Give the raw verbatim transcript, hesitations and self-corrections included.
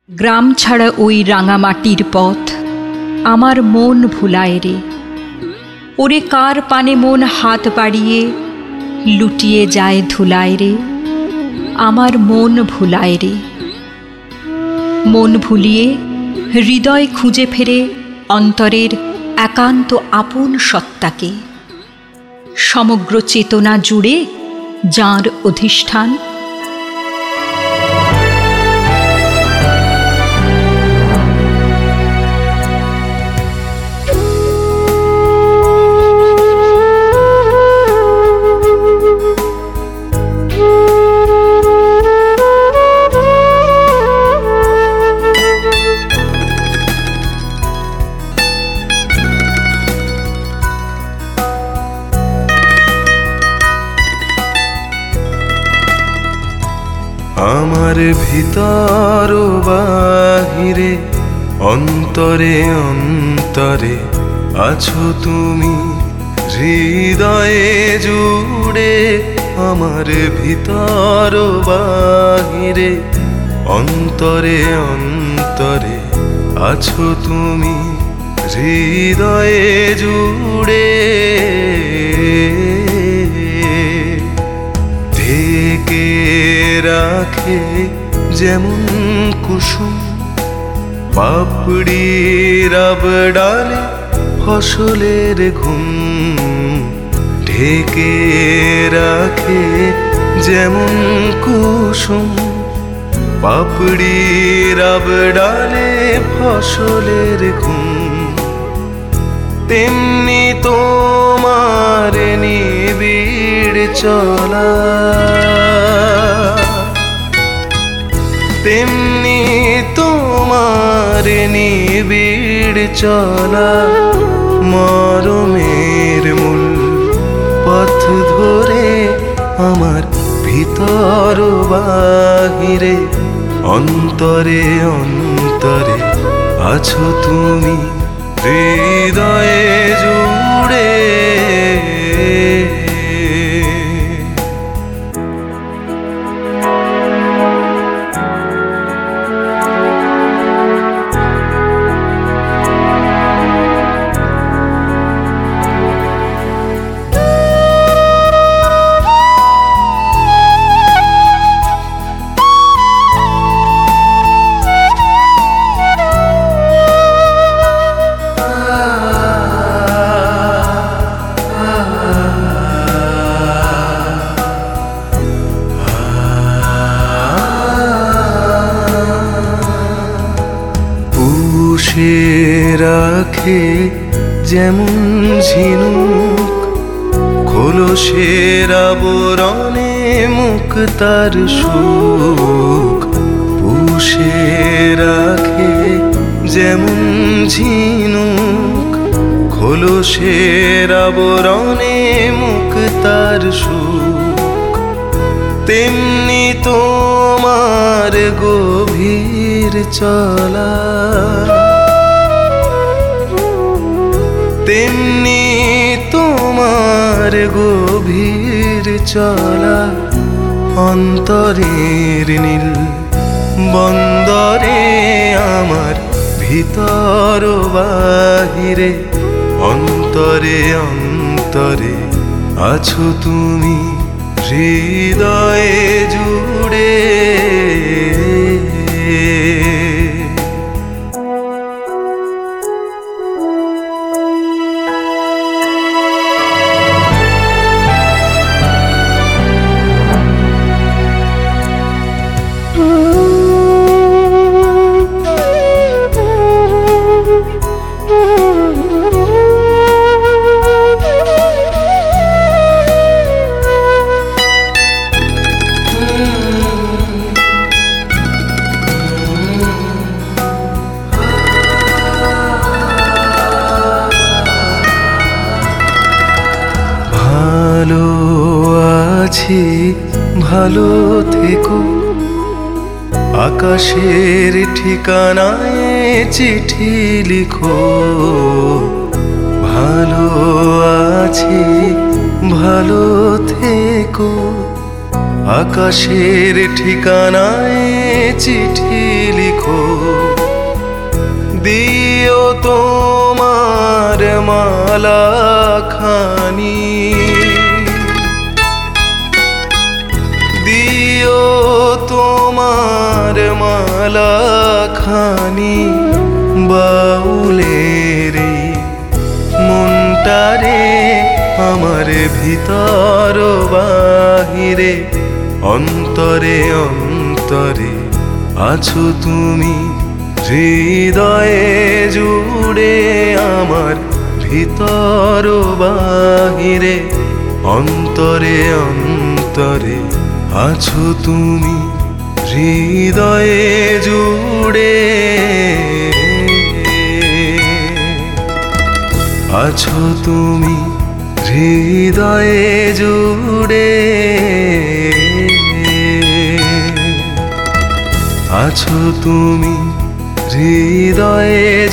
গ্রাম ছাড়া ওই রাঙামাটির পথ আমার মন ভুলায় রে। ওরে কার পানে মন হাত বাড়িয়ে লুটিয়ে যায় ধুলায় রে। আমার মন ভুলায় রে। মন ভুলিয়ে হৃদয় খুঁজে ফেরে অন্তরের একান্ত আপন সত্তাকে। সমগ্র চেতনা জুড়ে যাঁর অধিষ্ঠান। আমার ভিতর বাহিরে অন্তরে অন্তরে আছো তুমি হৃদয়ে জুড়ে। আমার ভিতর বাহিরে অন্তরে অন্তরে আছো তুমি হৃদয়ে জুড়ে। ঢেকে রাখে যেমন কুসুম পাপড়ি রব ডালে ফসলের ঘুম। ঢেকে রাখে যেমন কুসুম পাপড়ি রব ডালে ফসলের ঘুম। তেমনি তোমার নিবিড় চলা, তেমনি তোমার নিবিড় চলা। মরমের মূল পথ ধরে আমার ভিতর বাহিরে অন্তরে অন্তরে আছো তুমি হৃদয়ে জুড়ে। রাখে যেমন ঝিনুক খোলসের আবরণে মুখ তার সুখ। পুষে রাখে যেমন ঝিনুক খোলসের আবরণে মুখ তার সুখ। তেমনি তোমার গভীর চলা, তেমনি তোমার গভীর চলা। অন্তরের নীল বন্দরে আমার ভিতর বাহিরে অন্তরে অন্তরে আছো তুমি হৃদয়ে জুড়ে। ভালো আছি ভালো থেকো আকাশের ঠিকানায় চিঠি লিখো। ভালো আছি ভালো থেকো আকাশের ঠিকানায় চিঠি লিখো, দিও তোমার মালা খানি, দিও তোমার মালা খানি, বাউলের মনটারে আমার ভিতর বাহিরে, অন্তরে অন্তরে আছো তুমি, হৃদয়ে জুড়ে আমার ভিতর বাহিরে, অন্তরে অন্তরে আছো তুমি, হৃদয়ে জুড়ে আছো তুমি, হৃদয়ে জুড়ে আছো তুমি, হৃদয়ে